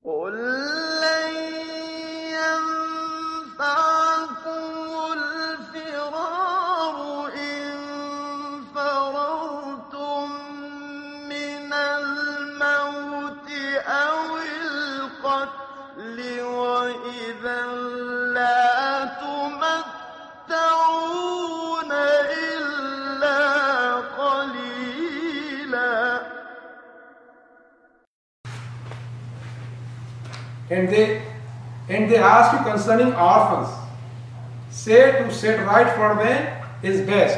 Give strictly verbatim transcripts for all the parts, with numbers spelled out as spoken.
قل لن ينفعكم الفرار إن فررتم من الموت أو القتل وإذا لا تمتعون إلا قليلا. And they and they ask you concerning orphans. Say to set right for them is best.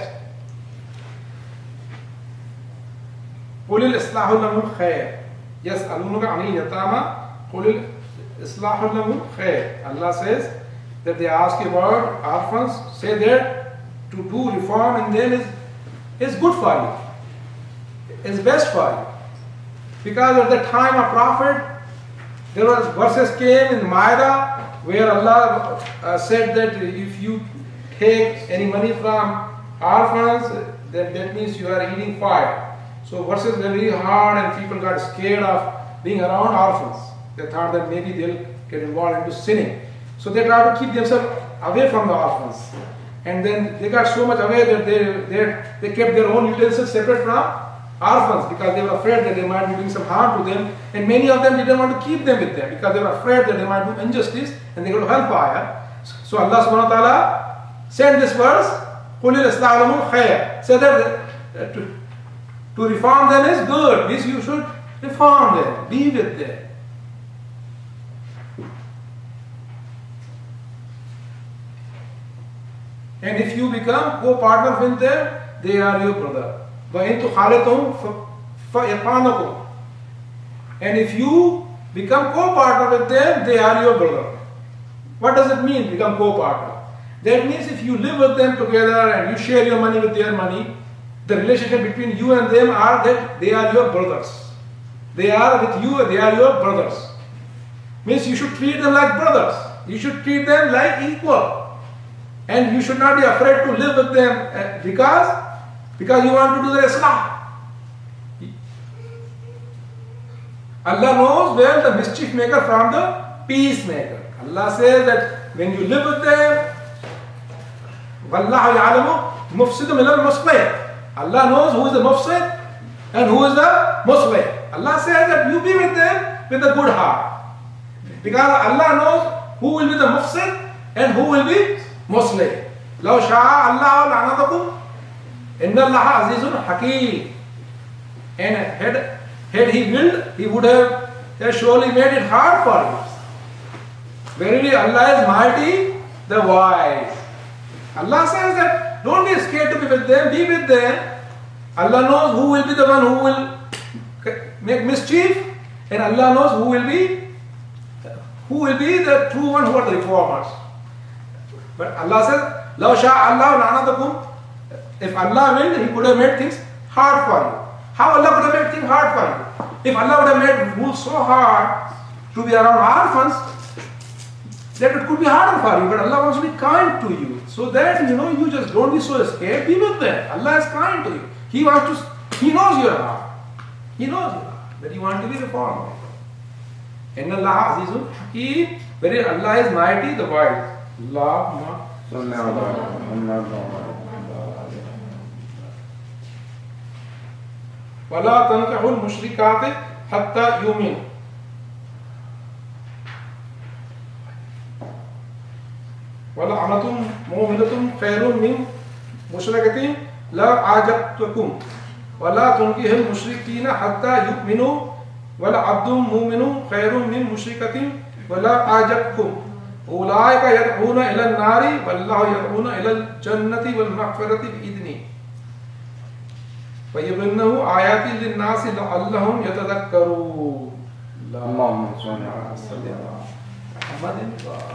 قُلِ الْإِصْلَاحُ لَهُمْ خَيْرٌ يَسْأَلُونَكَ عَنِ الْيَتَامَى قُلِ الْإِصْلَاحُ لَهُمْ خَيْرٌ. Allah says that they ask you about orphans. Say that to do reform in them is, is good for you. Is best for you. Because at the time of Prophet, there was verses came in Maida where Allah uh, said that if you take any money from orphans, then that means you are eating fire. So verses were really hard and people got scared of being around orphans. They thought that maybe they'll get involved into sinning. So they tried to keep themselves away from the orphans. And then they got so much away that they, they, they kept their own utensils separate from orphans because they were afraid that they might be doing some harm to them, and many of them didn't want to keep them with them because they were afraid that they might do injustice and they go to hellfire. So Allah subhanahu wa ta'ala said this verse, قُلِ الْإِصْلَاحُ لَهُمْ خَيْرٌ. So that uh, to, to reform them is good. This you should reform them, be with them. And if you become co-partner with them, they are your brother. وَإِن تُخَالِطُهُمْ فَإِخْوَانُكُمْ. And if you become co-partner with them, they are your brother. What does it mean, become co-partner? That means if you live with them together and you share your money with their money, the relationship between you and them are that they are your brothers. They are with you, they are your brothers. Means you should treat them like brothers. You should treat them like equal. And you should not be afraid to live with them because Because you want to do the Islam. Allah knows well the mischief maker from the peacemaker. Allah says that when you live with them, وَاللَّهُ يَعْلَمُ مُفْسِدُ مِنَ الْمُصْلِحِ. Allah knows who is the mufsid and who is the muslih. Allah says that you be with them with a good heart. Because Allah knows who will be the mufsid and who will be muslih. لَوْ شَاءَ اللَّهُ لَعْنَتَكُمْ Inna Allah Azizun Hakim. And had, had he willed, he would have, have surely made it hard for you. Verily Allah is mighty, the wise. Allah says that don't be scared to be with them, be with them. Allah knows who will be the one who will make mischief, and Allah knows who will be who will be the true one, who are the reformers. But Allah says, لَوْ شَاءَ اللَّهُ لَعْنَتَكُمْ. If Allah willed, He could have made things hard for you. How Allah could have made things hard for you? If Allah would have made rules so hard to be around orphans, that it could be harder for you. But Allah wants to be kind to you. So that, you know, you just don't be so scared. Be with them. Allah is kind to you. He wants to, He knows your heart. He knows your heart. That you want to be reformed. Inna Allah Azizun Hakim. Very Allah is mighty, the wise. Allah. وَلَا تَنْكَحُوا الْمُشْرِكَاتِ حَتَّى يُؤْمِنُوا. وَلَعْنَةٌ مُؤْمِنَةٌ خَيْرٌ مِنْ مُشْرِكَةٍ لَوْ أَعْجَبْتُكُمْ وَلَا تُنْكِحُوا الْمُشْرِكِينَ حَتَّى يُؤْمِنُوا وَلَعَبْدٌ مُؤْمِنٌ خَيْرٌ مِنْ مُشْرِكَةٍ وَلَا أَعْجَبْتُكُمْ أُولَئِكَ يَدْعُونَ إِلَى النَّارِ وَاللَّهُ يَدْعُونَ إِلَى الْجَنَّةِ وَالْمَغْفِرَةِ بِإِذْنِهِ وَيُبِينُ آيَاتِهِ لِلنَّاسِ لَعَلَّهُمْ يَتَذَكَّرُونَ. اللهم صل على محمد.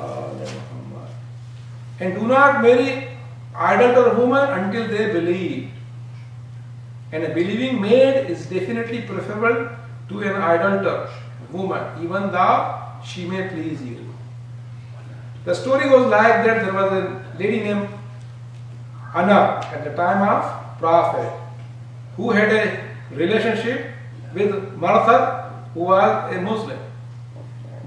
And do not marry idolater woman until they believe. And a believing maid is definitely preferable to an idolater woman, even though she may please you. The story goes like that. There was a lady named Anna at the time of Prophet, who had a relationship with Martha, who was a Muslim.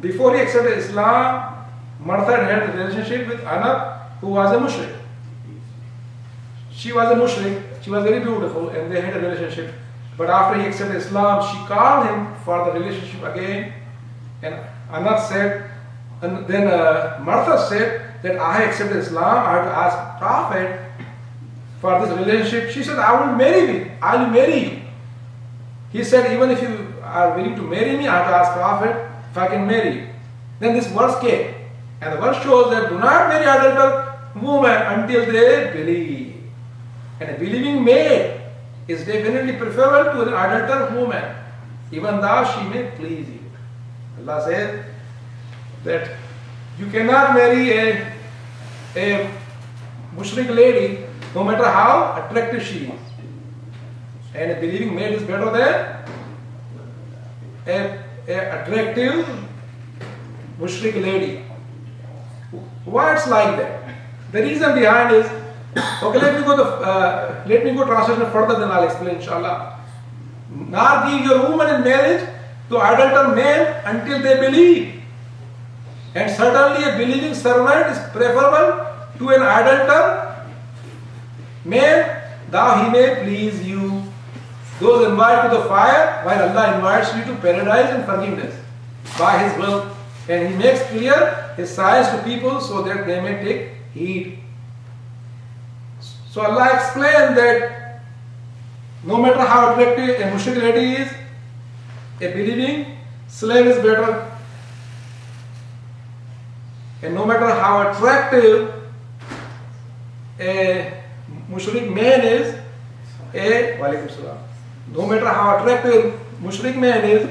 before he accepted Islam, Martha had a relationship with Anak, who was a mushrik. She was a mushrik, she was very beautiful, and they had a relationship. But after he accepted Islam, she called him for the relationship again. And Anak said, and then uh, Martha said that I accepted Islam, I have to ask Prophet for this relationship. She said, I will marry you, I will marry you. He said, even if you are willing to marry me, I have to ask Prophet if I can marry you. Then this verse came. And the verse shows that do not marry adulterous woman until they believe. And a believing maid is definitely preferable to an adulterous woman, even though she may please you. Allah says that you cannot marry a, a mushrik lady no matter how attractive she is. And a believing maid is better than a, a attractive mushrik lady. Why it's like that? The reason behind is, okay, let me go the uh, let me go translation further, then I'll explain, inshallah. Nor give your woman in marriage to adulterous men until they believe. And certainly a believing servant is preferable to an adulterous man, thou he may please you. Those invited to the fire, while Allah invites you to paradise and forgiveness by His will. And He makes clear His signs to people so that they may take heed. So Allah explained that no matter how attractive a mushrik lady is, a believing slave is better. And no matter how attractive a mushrik man is, a walaikum salam. No matter how attractive mushrik man is,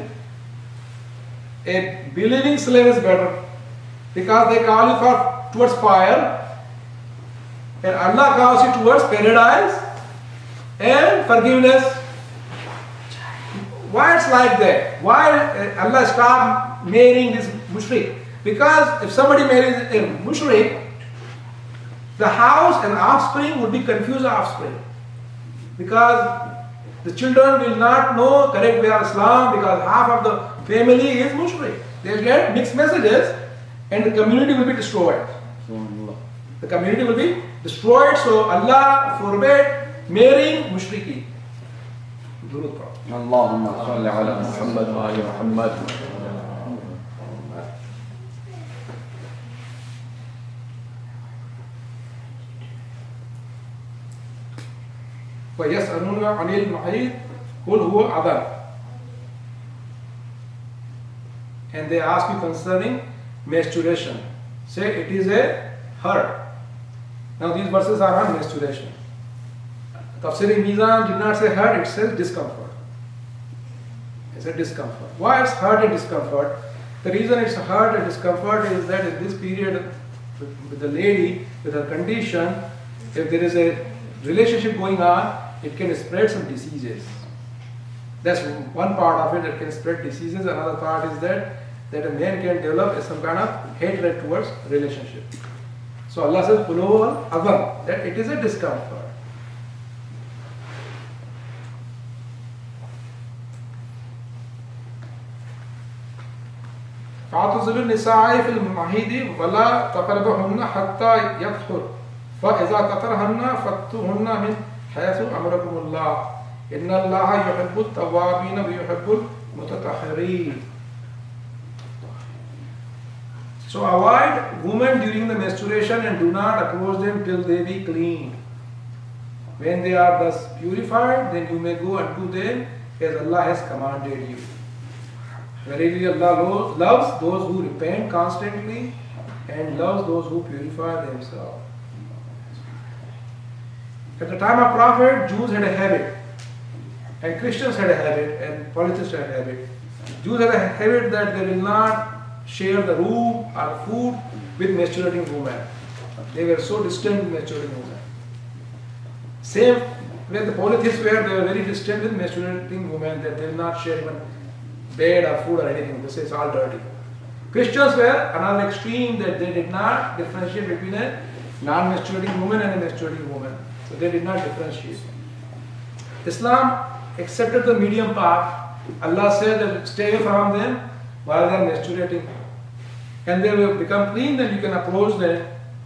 a believing slave is better, because they call you for towards fire, and Allah calls you towards paradise and forgiveness. Why it's like that? Why Allah stopped marrying this mushrik? Because if somebody marries a mushrik, the house and offspring would be confused offspring, because the children will not know correct way of Islam, because half of the family is mushrik. They will get mixed messages and the community will be destroyed. The community will be destroyed, so Allah forbade marrying mushriki. Allahumma salli ala Muhammad wa ali Muhammad. وَيَسْأَلُونَ عَنِ الْمَحِيضِ قُلْ هُوَ أَذًى. And they ask you concerning menstruation. Say it is a hurt. Now these verses are on menstruation. Tafsir Mizan did not say hurt, it says discomfort. It said discomfort. Why it's hurt and discomfort? The reason it's hurt and discomfort is that in this period with the lady, with her condition, if there is a relationship going on, it can spread some diseases. That's one part of it, that can spread diseases. Another part is that that a man can develop some kind of hatred towards relationship. So Allah says, Quluhu al-adhan, that it is a discomfort. فَاعْتَزِلُوا النِّسَاءَ فِي الْمَحِيضِ وَلَا تَقْرَبُوهُنَّ حَتَّى يَطْهُرْنَ فَإِذَا تَطَهَّرْنَ فَأْتُوهُنَّ مِنْ حَيْثُ أَمَرَكُمُ اللَّهُ إِنَّ اللَّهَ يُحِبُّ التَّوَّابِينَ وَيُحِبُّ الْمُتَطَهِّرِينَ. So avoid women during the menstruation and do not approach them till they be clean. When they are thus purified, then you may go unto them as Allah has commanded you. Verily Allah loves those who repent constantly and loves those who purify themselves. At the time of Prophet, Jews had a habit, and Christians had a habit, and polytheists had a habit. Jews had a habit that they will not share the room or food with menstruating women. They were so distant with menstruating women. Same when the polytheists were, they were very distant with menstruating women, that they will not share even bed or food or anything. They say it's all dirty. Christians were another extreme, that they did not differentiate between a non-menstruating woman and a menstruating woman. So they did not differentiate. Islam accepted the medium path. Allah said that stay away from them while they are menstruating. and they will become clean, then you can approach them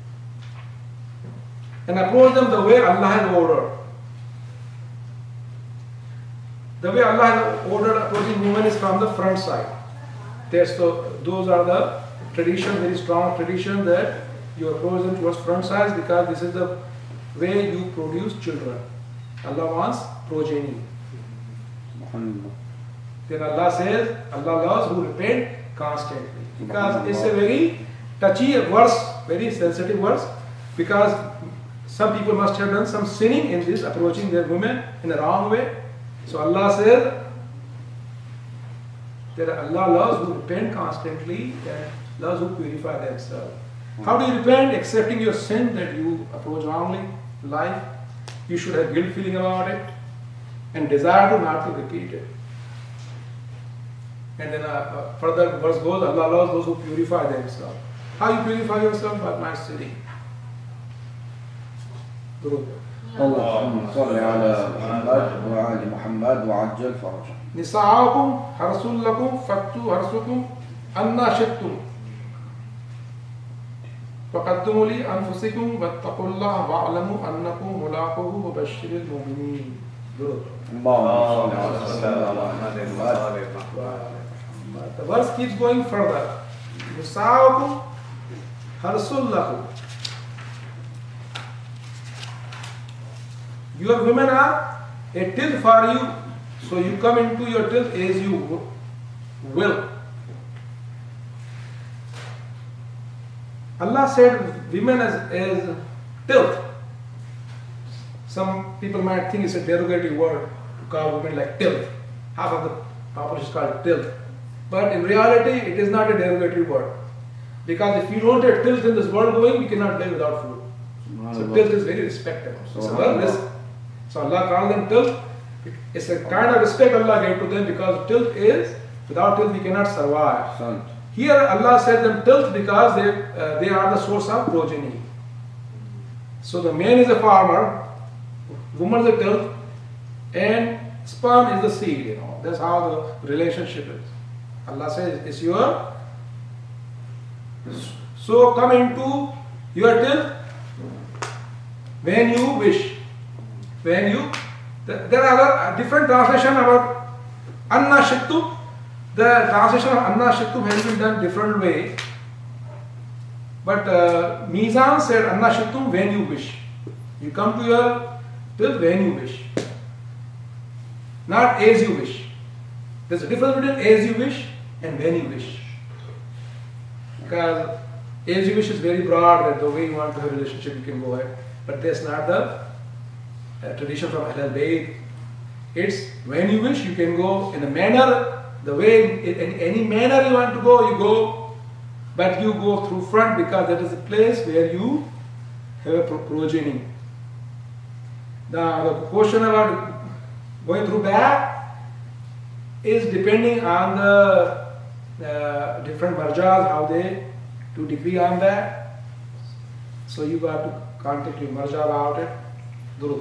and approach them the way Allah has ordered. The way Allah has ordered approaching women is from the front side. There's so those are the tradition, very strong tradition that you approach them towards front side because this is the way you produce children. Allah wants progeny. Then Allah says, Allah loves who repent constantly. Because it's a very touchy verse, very sensitive verse, because some people must have done some sinning in this, approaching their women in the wrong way. So Allah says that Allah loves who repent constantly and loves who purify themselves. How do you repent? Accepting your sin that you approach wrongly in life. You should have guilt feeling about it and desire to not to repeat it. And then uh, uh, further verse goes, Allah loves those who purify themselves. How you purify yourself? By not sinning. اللهم صل على محمد وعلى محمد وعجل فرجه. نساؤكم حرث لكم فأتوا حرثكم أنى شئتم فقدموا لأنفسكم واتقوا الله واعلموا أنكم ملاقوه وبشر المؤمنين. اللهم صل على محمد. The verse keeps going further. نساؤكم حرث لكم. Your women are a till for you, so you come into your till as you will. Allah said women as, as tilth. Some people might think it's a derogatory word to call women like tilth. Half of the population is called tilth. But in reality, it is not a derogatory word. Because if you don't have tilth in this world going, you cannot live without food. So tilth is very respectable. It's a well So Allah called them tilth. It's a kind of respect Allah gave to them because tilth is, without tilth we cannot survive. Here Allah said them tilth because they, uh, they are the source of progeny. So the man is a farmer, woman is a tilth, and sperm is the seed. You know, that's how the relationship is. Allah says it's your. So come into your tilth when you wish. When you, there are other different translation about Anna Shittum. The translation of Anna Shittum has been done different way. But uh, Mizan said Anna Shittum when you wish. You come to your till when you wish. Not as you wish. There's a difference between as you wish and when you wish. Because as you wish is very broad, that the way you want to have a relationship you can go ahead. But that's not the Uh, tradition from Ahlul Bayt. It's when you wish, you can go in a manner, the way, in any manner you want to go, you go, but you go through front because that is the place where you have a progeny. Now, the question about going through back is depending on the uh, different marjas, how they to decree on that. So you got to contact your marja about it. Guru.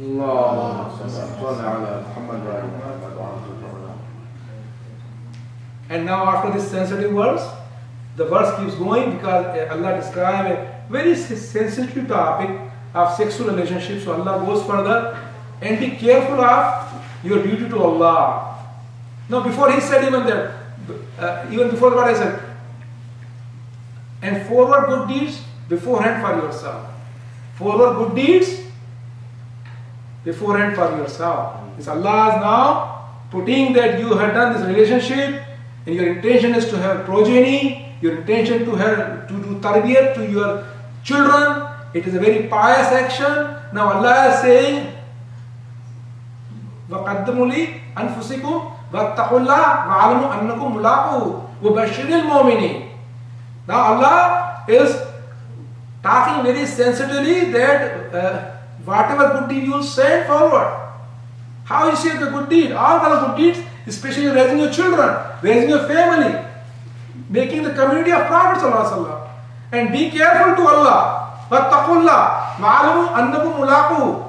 And now after this sensitive verse, the verse keeps going because Allah describes a very sensitive topic of sexual relationships. So Allah goes further and be careful of your duty to Allah. Now before he said even that, uh, even before what I said, and forward good deeds beforehand for yourself. Forward good deeds beforehand for yourself. It's Allah is now putting that you have done this relationship and your intention is to have progeny, your intention to have to do tarbiyat to your children. It is a very pious action. Now Allah is saying, وَقَدَّمُوا لِي أَنفُسِكُمْ وَاتَّقُوا اللَّهَ وَعَلَمُوا أَنَّكُمْ مُلَاقُوهُ وَبَشِّرِ الْمُؤْمِنِينَ. Now Allah is talking very sensitively that uh, whatever good deed you will send forward. How you say the good deed? All the good deeds, especially raising your children, raising your family, making the community of Prophet ﷺ. And be careful to Allah. وَاتَّقُوا اللَّهَ وَعَلَمُوا أَنَّكُمْ مُلَاقُوهُ.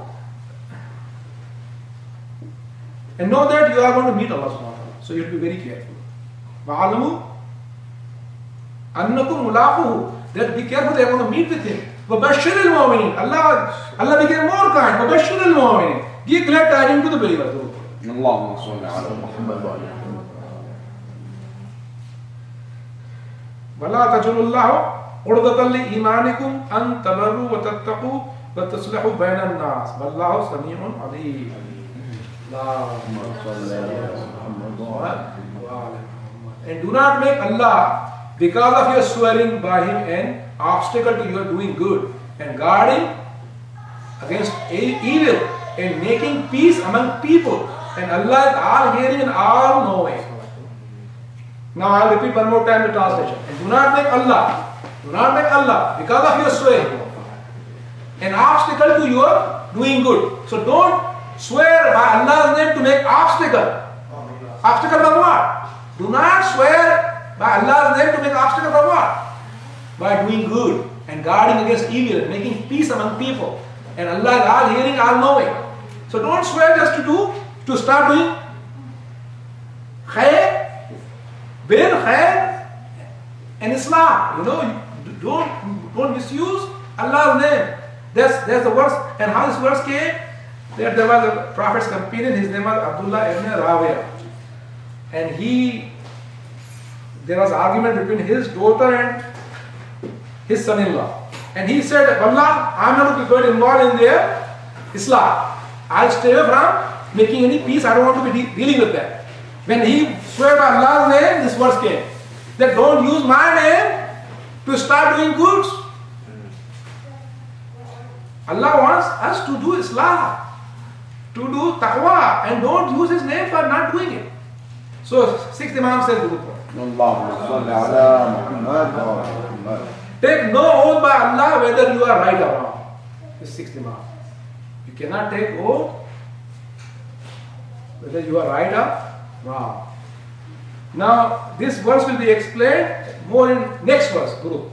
And know that you are going to meet Allah subhanahu wa ta'ala. So you have to be very careful. وَعَلَمُوا أنكم ملاقوه, that be careful, they are going to meet with him. وبشر المؤمنين, Allah, Allah became more kind. وبشر المؤمنين, give glad tidings to the believers. اللهم صل على محمد وعلى محمد. ولا تجعلوا الله عرضة لإيمانكم أن تبروا وتتقوا وتصلحوا بين الناس والله سميع عليم. اللهم صل على محمد وعلى محمد. And do not make Allah, because of your swearing by Him, an obstacle to your doing good and guarding against evil and making peace among people. And Allah is all hearing and all knowing. Now I will repeat one more time the translation. And do not make Allah, do not make Allah, because of your swearing, an obstacle to your doing good. So don't swear by Allah's name to make obstacle. Obstacle from what? Do not swear by Allah's name to make obstacle from what? By doing good and guarding against evil and making peace among people. And Allah is all hearing, all knowing. So don't swear just to do, to start doing khair, bir, khair, and Islam. You know, don't, don't misuse Allah's name. That's, that's the verse. And how this verse came? That there was a prophet's companion, his name was Abdullah ibn Rawiya. And he, there was argument between his daughter and his son-in-law. And he said, Allah, I'm not going to get involved in their Islam. I'll stay away from making any peace. I don't want to be de dealing with that. When he swore by Allah's name, this verse came. That don't use my name to start doing goods. Allah wants us to do Islam, to do taqwa, and don't use His name for not doing it. So, sixth Imam says, take no oath by Allah whether you are right or wrong. This sixth Imam. You cannot take oath whether you are right or wrong. Now, this verse will be explained more in next verse, Guru.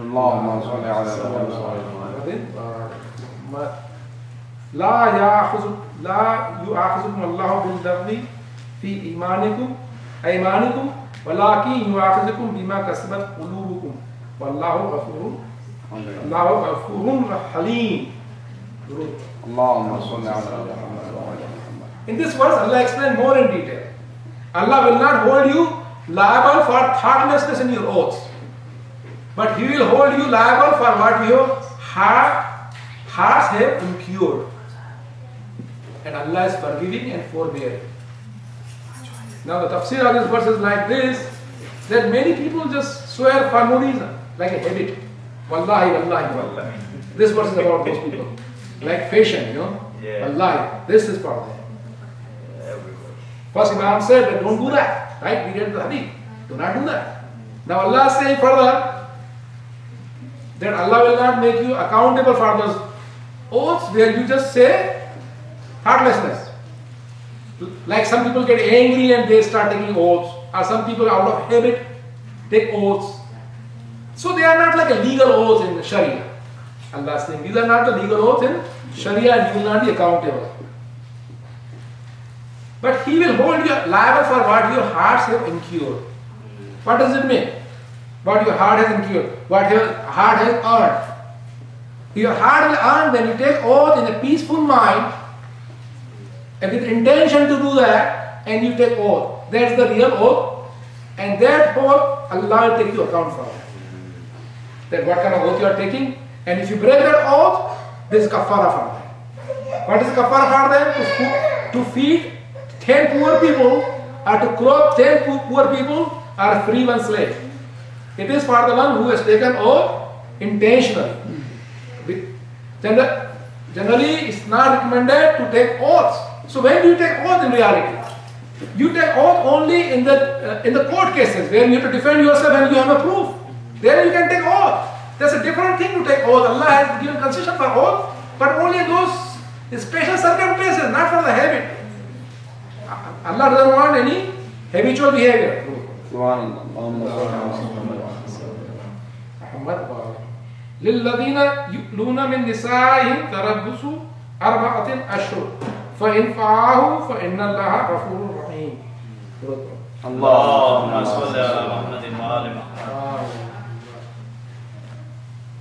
لا يأخذ لا يؤاخذكم الله باللغو في إيمانكم أيمانكم ولكن يؤاخذكم بما كسبت قلوبكم والله غفور الله غفور حليم. اللهم صل على محمد وعلى محمد. In this verse, Allah explained more in detail. Allah will not hold you liable for thoughtlessness in your oaths, but He will hold you liable for what your heart, hearts have incurred. And Allah is forgiving and forbearing. Now the tafsir of this verse is like this, that many people just swear for no reason, like a habit. Wallahi, wallahi, wallahi. This verse is about those people. Like fashion, you know. Yeah. Wallahi, this is for them. First Imam said that don't do that. Right? We read the hadith. Do not do that. Now Allah is saying further that Allah will not make you accountable for those oaths where you just say heartlessness. Like some people get angry and they start taking oaths, or some people out of habit take oaths. So they are not like a legal oath in Sharia. Allah is saying these are not the legal oaths in Sharia and you will not be accountable. But He will hold you liable for what your hearts have incurred. What does it mean? What your heart has incurred, what your heart has earned. Your heart will earn when you take oath in a peaceful mind and with intention to do that, and you take oath. That's the real oath, and that oath Allah will take you account for. That what kind of oath you are taking, and if you break that oath, there is kafara for that. What is kafara for them? To, to feed ten poor people, or to clothe ten poor people, or free one slave. It is for the one who has taken oath intentionally. Generally, it's not recommended to take oaths. So when do you take oath in reality? You take oath only in the uh, in the court cases where you have to defend yourself and you have a proof. There you can take oath. That's a different thing to take oath. Allah has given concession for oath, but only those special circumstances, not for the habit. Allah doesn't want any habitual behavior. للذين يؤلون من نسائهم تربص أربعة أشهر فإن فعلوا فإن الله غفور رحيم. اللهم صل على محمد وآل محمد.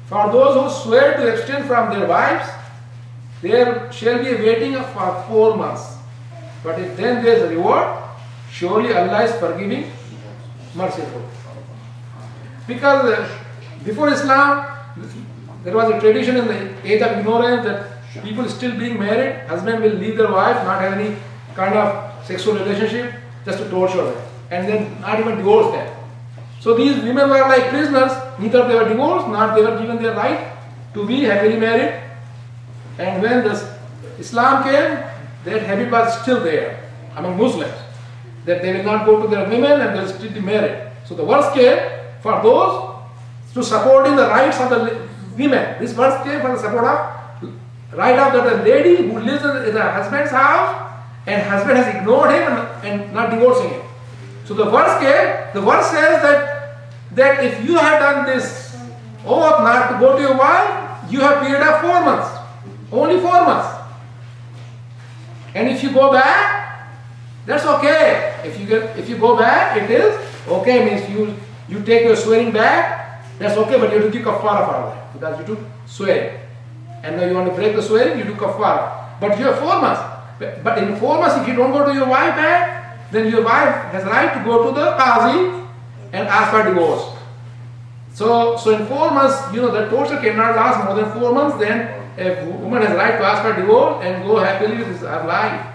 For those who swear to abstain from their wives, there shall be a waiting of for four months. But if then there is a reward, surely Allah is forgiving, merciful. Because uh, before Islam, there was a tradition in the age of ignorance that people still being married, husband will leave their wife, not have any kind of sexual relationship, just to torture them, and then not even divorce them. So these women were like prisoners, neither they were divorced, nor they were given their right to be happily married. And when this Islam came, that habit was still there among Muslims, that they will not go to their women and they will still be married. So the verse came for those to supporting the rights of the women. This verse came for the support of right of that a lady who lives in her husband's house and husband has ignored him and, and not divorcing him. So the verse came, the verse says that that if you have done this oath not to go to your wife, you have period of four months. Only four months. And if you go back, that's okay. If you get if you go back, it is okay, means you you take your swearing back, that's okay, but you have to give kafara for that. Because you took swearing. And now you want to break the swearing, you do kafara. But you have four months. But, but in four months, if you don't go to your wife back, then your wife has right to go to the qazi and ask for divorce. So, so in four months, you know, the torture cannot last more than four months, then a woman has right to ask for divorce and go happily with her life.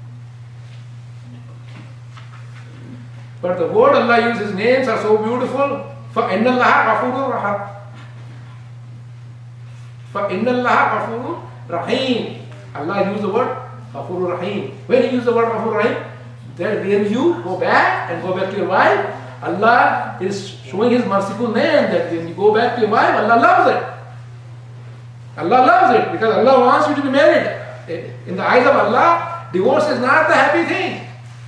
But the word Allah uses, His names are so beautiful. فَإِنَّ اللَّهَ غَفُورٌ رَحِيمٌ فَإِنَّ اللَّهَ غَفُورٌ رَحِيمٌ. Allah used the word غَفُورٌ Rahim. When He used the word غَفُورٌ Rahim, then when you go back and go back to your wife, Allah is showing His merciful name, that when you go back to your wife, Allah loves it. Allah loves it because Allah wants you to be married. In the eyes of Allah, divorce is not the happy thing.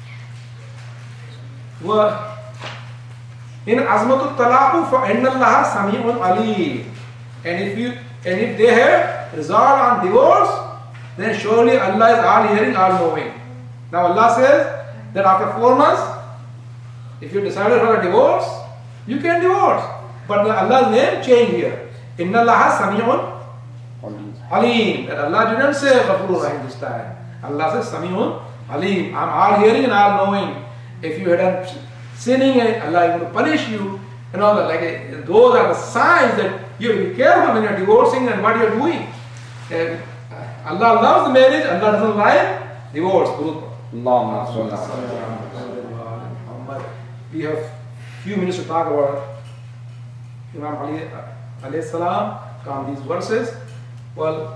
In azmatul talaqu فَإِنَّ اللَّهَ سَمِيعٌ عَلِيمٌ. And if you and if they have resolved on divorce, then surely Allah is all hearing, all knowing. Now Allah says that after four months, if you decided for a divorce, you can divorce. But Allah's name changed here. Inna Allah Sami'un Alim. That Allah didn't say Ghafurur Rahim this time. Allah says Sami'un Alim. I'm all hearing and all knowing. If you had done sinning, Allah is going to punish you and all that. Like those are the signs that you have to be careful when you're divorcing and what you're doing. And Allah loves the marriage. Allah doesn't like divorce. We have few minutes to talk about Imam Ali alayhi salam on these verses. Well,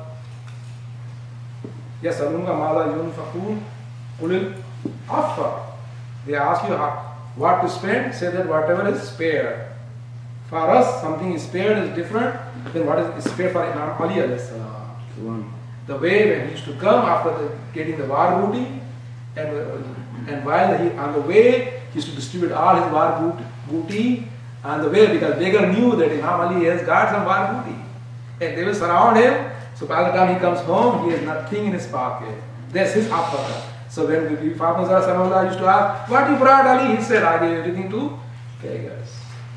yes, Alunga Mala Yunfaqun Kulil Afar. They ask you how, what to spend, say that whatever is spared. For us, something is spared is different than what is spared for Imam Ali alayhi salam. The way when he used to come after the, getting the war booty, and, and while he on the way, he used to distribute all his war booty on the way, because beggar knew that Imam Ali has got some war booty. And they will surround him, so by the time he comes home, he has nothing in his pocket. That's his offer. So when the Fatima used to ask, what you brought Ali? He said, I gave everything to beggars.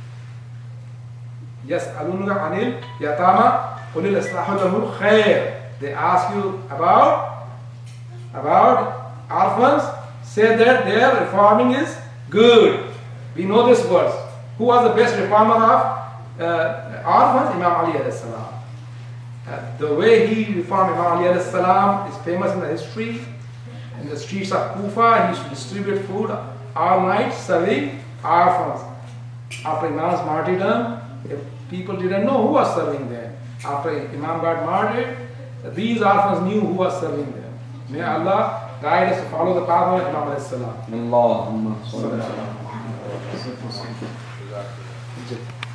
Yes, Alunga Anil Yatama Ulil Islahul Khair. They ask you about about orphans, say that their reforming is good. We know this verse. Who was the best reformer of uh, orphans? Imam Ali alayhi salam. Uh, the way he reformed Imam Ali alayhi salam is famous in the history. In the streets of Kufa, he used to distribute food all night, serving orphans. After Imam's martyrdom, if people didn't know who was serving them. After Imam got martyred, these orphans knew who was serving them. May Allah guide us to follow the path of Imam alayhi salam.